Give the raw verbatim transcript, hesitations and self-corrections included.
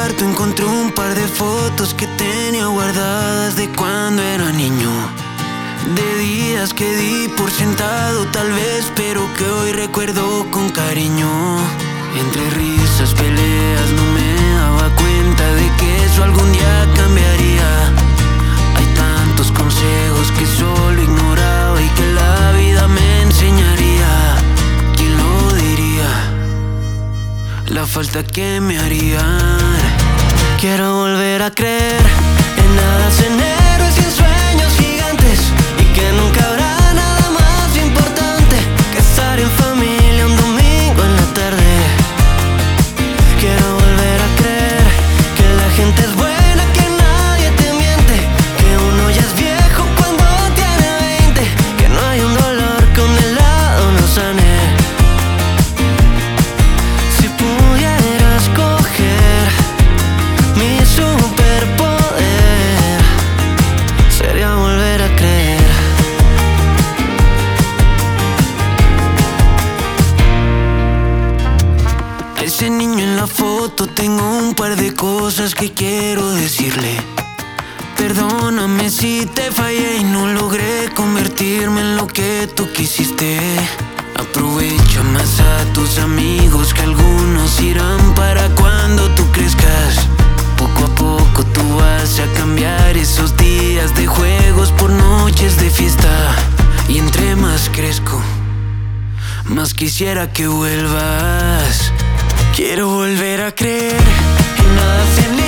cuarto encontré un par de fotos que tenía guardadas de cuando era niño, de días que di por sentado tal vez, pero que hoy recuerdo con cariño. Entre risas, peleas, no me daba cuenta de que eso algún día cambiaría. Hay tantos consejos que solo ignoraba y que la vida me enseñaría. ¿Quién lo diría? La falta que me harían. Quiero volver a creer en hadas, en héroes y en sueños gigantes, y que nunca habrá nada más importante que estar en familia un domingo en la tarde. Quiero volver a creer que la gente es buena, que nadie te miente, que uno ya es viejo cuando tiene veinte, que no hay un dolor que un helado no sane. Si pudiera escoger mi superpoder, sería volver a creer. A ese niño en la foto tengo un par de cosas que quiero decirle. Perdóname si te fallé y no logré convertirme en lo que tú quisiste. Aprovecha más a tus amigos, que algunos irán para cuando tú crezcas. Poco a poco tú vas a cambiar esos días de juegos por noches de fiesta. Y entre más crezco, más quisiera que vuelvas. Quiero volver a creer en hadas, en